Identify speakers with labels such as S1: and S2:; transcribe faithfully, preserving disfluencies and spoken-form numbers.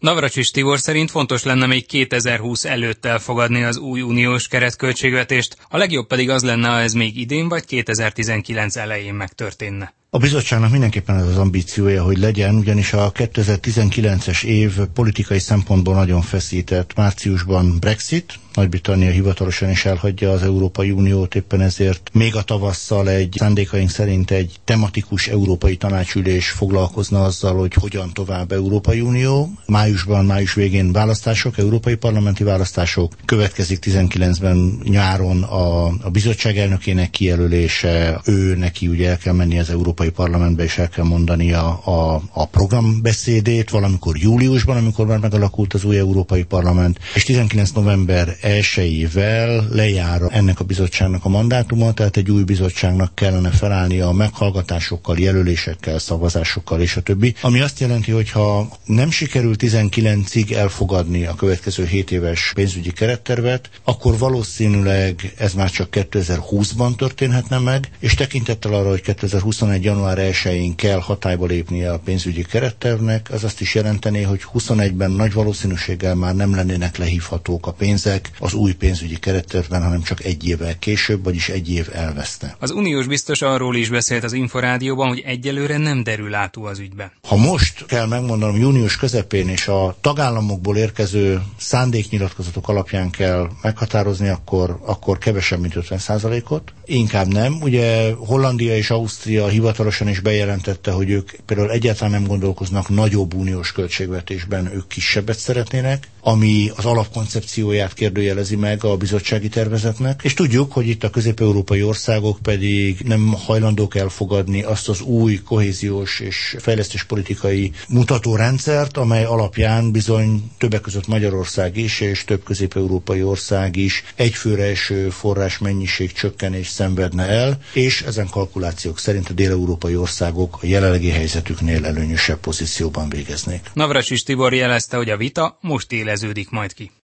S1: Navracsics Tibor szerint fontos lenne még kétezer-húsz előtt elfogadni az új uniós keretköltségvetést, a legjobb pedig az lenne, ha ez még idén vagy kétezer-tizenkilenc elején megtörténne.
S2: A bizottságnak mindenképpen ez az ambíciója, hogy legyen, ugyanis a kétezer-tizenkilences év politikai szempontból nagyon feszített. Márciusban Brexit, Nagy-Britannia hivatalosan is elhagyja az Európai Uniót, éppen ezért még a tavasszal egy szándékaink szerint egy tematikus európai tanácsülés foglalkozna azzal, hogy hogyan tovább Európai Unió. Májusban, május végén választások, európai parlamenti választások, következik tizenkilencben nyáron a, a bizottság elnökének kijelölése, ő neki ugye el kell menni az Európai Parlamentbe, és el kell mondani a, a, a programbeszédét, valamikor júliusban, amikor már megalakult az új Európai Parlament, és tizenkilenc november elsejével lejár ennek a bizottságnak a mandátuma, tehát egy új bizottságnak kellene felállnia a meghallgatásokkal, jelölésekkel, szavazásokkal és a többi. Ami azt jelenti, hogy ha nem sikerül tizenkilencig elfogadni a következő hét éves pénzügyi kerettervet, akkor valószínűleg ez már csak kétezer-húszban történhetne meg, és tekintettel arra, hogy kétezer-huszonegy január elsején kell hatályba lépnie a pénzügyi kerettervnek, az azt is jelentené, hogy huszonegyben nagy valószínűséggel már nem lennének lehívhatók a pénzek az új pénzügyi kerettervben, hanem csak egy évvel később, vagyis egy év elveszne.
S1: Az uniós biztos arról is beszélt az Inforádióban, hogy egyelőre nem derül látó az ügybe.
S2: Ha most kell megmondanom június közepén és a tagállamokból érkező szándéknyilatkozatok alapján kell meghatározni, akkor, akkor kevesebb, mint ötven százalékot. Inkább nem. Ugye Hollandia és Ausztria hivatalosan is bejelentette, hogy ők például egyáltalán nem gondolkoznak nagyobb uniós költségvetésben, ők kisebbet szeretnének, ami az alapkoncepcióját kérdőjelezi meg a bizottsági tervezetnek. És tudjuk, hogy itt a közép-európai országok pedig nem hajlandók elfogadni azt az új kohéziós és fejlesztéspolitikai mutatórendszert, amely alapján bizony többek között Magyarország is és több közép-európai ország is egyfőre eső forrás mennyiség csökkenés szenvedne el, és ezen kalkulációk szerint a dél-európai országok a jelenlegi helyzetüknél előnyösebb pozícióban végeznék.
S1: Navracsics Tibor jelezte, hogy a vita most éleződik majd ki.